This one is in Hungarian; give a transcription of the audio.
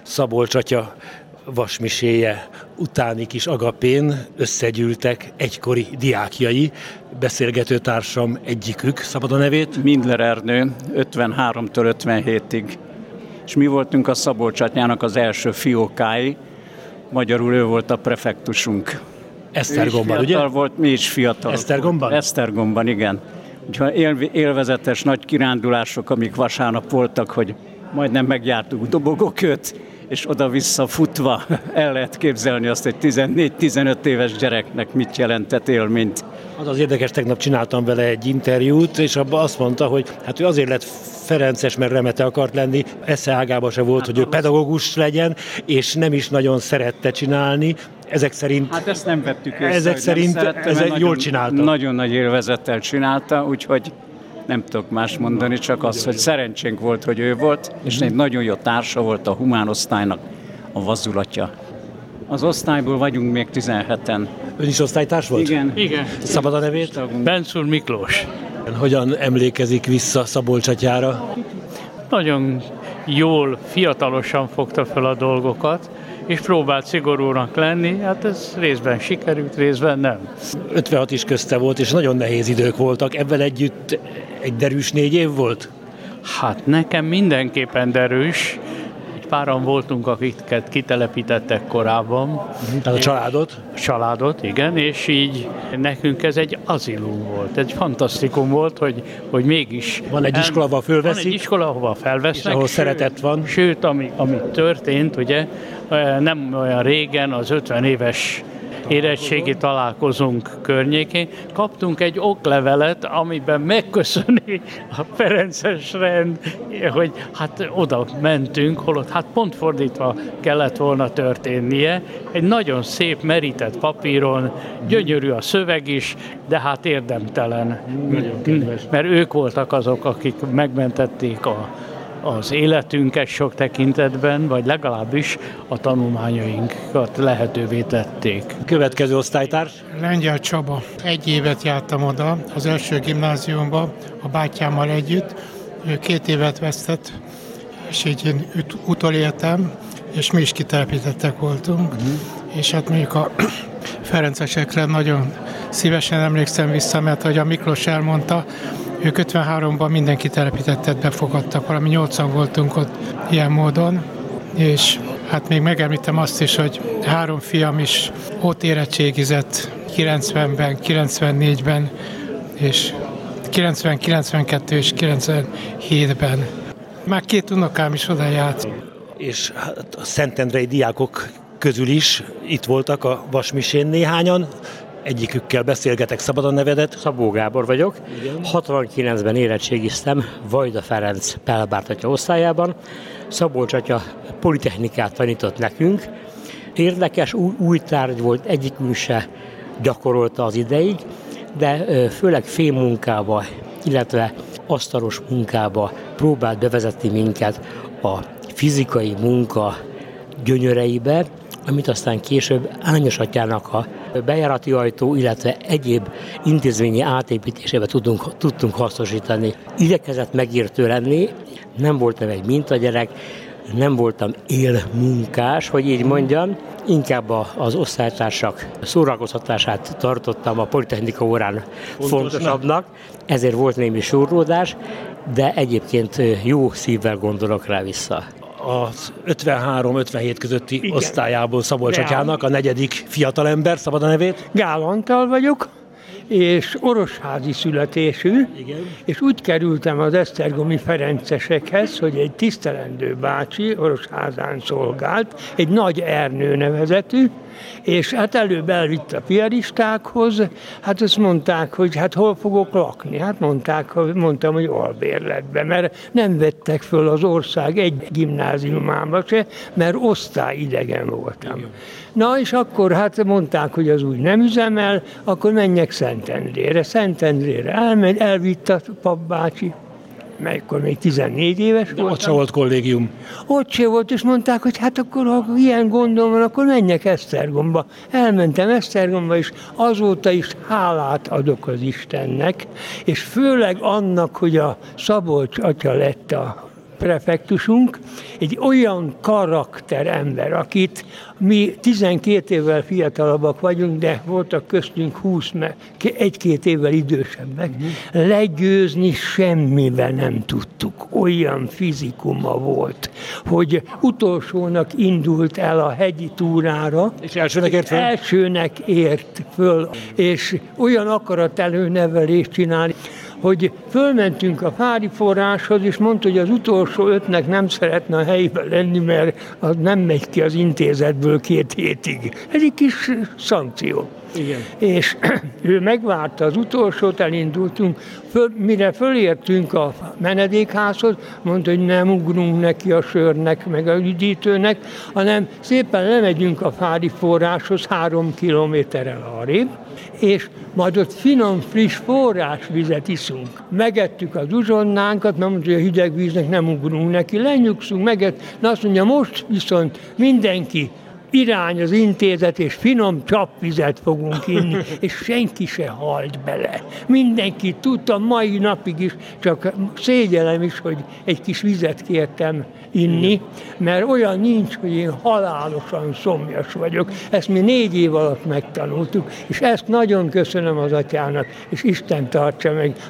Szabolcs atya vasmiséje utáni kis agapén összegyűltek egykori diákjai, beszélgetőtársam egyikük, szabad a nevét? Mindler Ernő, 53-től 57-ig. És mi voltunk a Szabolcs atyának az első fiókái, magyarul ő volt a prefektusunk. Esztergomban, ugye? Fiatal volt, mi is fiatal. Esztergomban? Esztergomban, igen. Úgyhogy élvezetes nagy kirándulások, amik vasárnap voltak, hogy majdnem megjártuk Dobogóköt, és oda-vissza futva el lehet képzelni azt, hogy 14-15 éves gyereknek mit jelentett élményt. Az érdekes, tegnap csináltam vele egy interjút, és abban azt mondta, hogy hát ő azért lett ferences, mert remete akart lenni, esze ágában se volt, hogy ő pedagógus legyen, és nem is nagyon szerette csinálni. Ezek szerint... Hát ezt nem vettük észre, ezek szerint jól csinálta. Nagyon nagy élvezettel csinálta, úgyhogy nem tudok más mondani, csak az, hogy szerencsénk volt, hogy ő volt, és egy nagyon jó társa volt a humán osztálynak, a Vazulatja. Az osztályból vagyunk még 17-en. Ön is osztálytárs volt? Igen. Szabad a nevét? Bencúr Miklós. Hogyan emlékezik vissza Szabolcs atyára? Nagyon jól, fiatalosan fogta fel a dolgokat, és próbált szigorúnak lenni, hát ez részben sikerült, részben nem. 56 is közte volt, és nagyon nehéz idők voltak. Ebben együtt egy derűs 4 év volt? Hát nekem mindenképpen derűs. Egy páran voltunk, akiket kitelepítettek korábban. Tehát a családot? A családot, igen, és így nekünk ez egy azilum volt. Egy fantasztikum volt, hogy mégis... Van egy iskola, ahol fölveszik? Van egy iskola, ahova felvesznek. És ahol szeretet van. Sőt, ami történt, ugye, nem olyan régen, az 50 éves érettségi találkozónk környékén, kaptunk egy oklevelet, amiben megköszöni a ferences rend, hogy hát oda mentünk, holott hát pont fordítva kellett volna történnie. Egy nagyon szép merített papíron, gyönyörű a szöveg is, de hát érdemtelen. Mert ők voltak azok, akik megmentették az életünket sok tekintetben, vagy legalábbis a tanulmányainkat lehetővé tették. Következő osztálytárs? Lengyel Csaba. 1 évet jártam oda, az első gimnáziumba, a bátyámmal együtt. Ő 2 évet vesztett, és így én utoléltem, és mi is kitelepítettek voltunk. És hát mondjuk a ferencesekre nagyon szívesen emlékszem vissza, mert ahogy a Miklós elmondta, ők 53-ban mindenki telepítettet befogadtak, valami 8-an voltunk ott ilyen módon, és hát még megemlítem azt is, hogy 3 fiam is ott érettségizett 90-ben, 94-ben, és 90, 92 és 97-ben. Már 2 unokám is oda járt. És a szentendrei diákok közül is itt voltak a vasmisén néhányan. Egyikükkel beszélgetek, szabad a nevedet? Szabó Gábor vagyok. Igen. 69-ben érettségiztem Vajda Ferenc Pellbárt atya osztályában. Szabolcs atya politechnikát tanított nekünk. Érdekes, új tárgy volt, egyikünk se gyakorolta az ideig, de főleg fémmunkába, illetve asztalos munkába próbált bevezetni minket a fizikai munka gyönyöreibe, amit aztán később Ányos atyának a bejárati ajtó, illetve egyéb intézményi átépítésébe tudtunk hasznosítani. Igyekezett megértő lenni, nem voltam egy mintagyerek, nem voltam élmunkás, hogy így mondjam, inkább az osztálytársak szórakoztatását tartottam a politechnika órán fontosabbnak, ezért volt némi surlódás, de egyébként jó szívvel gondolok rá vissza. Az 53-57 közötti osztályából Szabolcs atyának a 4. fiatalember, szabad a nevét? Gál Antal vagyok, és orosházi születésű, Igen. És úgy kerültem az esztergomi ferencesekhez, hogy egy tisztelendő bácsi Orosházán szolgált, egy Nagy Ernő nevezetű, és hát előbb elvitt a piaristákhoz, hát azt mondták, hogy hát hol fogok lakni? Hát mondtam, hogy albérletbe, mert nem vettek föl az ország egy gimnáziumába se, mert osztályidegen voltam. Igen. Na, és akkor hát mondták, hogy az úgy nem üzemel, akkor menjek Szentendrére. Szentendrére elvitt a papbácsi, mert akkor még 14 éves voltam. Ott se volt kollégium. Ott se volt, és mondták, hogy hát akkor, ha ilyen gondom van, akkor menjek Esztergomba. Elmentem Esztergomba, és azóta is hálát adok az Istennek, és főleg annak, hogy a Szabolcs atya lett a prefektusunk egy olyan karakterember, akit mi 12 évvel fiatalabbak vagyunk, de voltak köztünk 1-2 évvel idősebbek. Legyőzni semmivel nem tudtuk. Olyan fizikuma volt, hogy utolsónak indult el a hegyi túrára. És elsőnek ért föl? Elsőnek ért föl, és olyan akarat előnevelést csinálni, hogy fölmentünk a Fári forráshoz, és mondta, hogy az utolsó 5-nek nem szeretne a helyben lenni, mert az nem megy ki az intézetből 2 hétig. Ez egy kis szankció. Igen. És ő megvárta az utolsót, elindultunk, mire fölértünk a menedékházhoz, mondta, hogy nem ugrunk neki a sörnek, meg a üdítőnek, hanem szépen lemegyünk a Fári forráshoz 3 kilométerrel arrébb, és majd ott finom, friss forrásvizet iszunk. Megettük az uzsonnánkat, nem mondja, hogy a hideg víznek nem ugrunk neki, lenyugszunk, na azt mondja, most viszont mindenki irány az intézet, és finom csapvizet fogunk inni, és senki se halt bele. Mindenki tudta, mai napig is, csak szégyellem is, hogy egy kis vizet kértem inni, mert olyan nincs, hogy én halálosan szomjas vagyok. Ezt mi 4 év alatt megtanultuk, és ezt nagyon köszönöm az atyának, és Isten tartsa meg.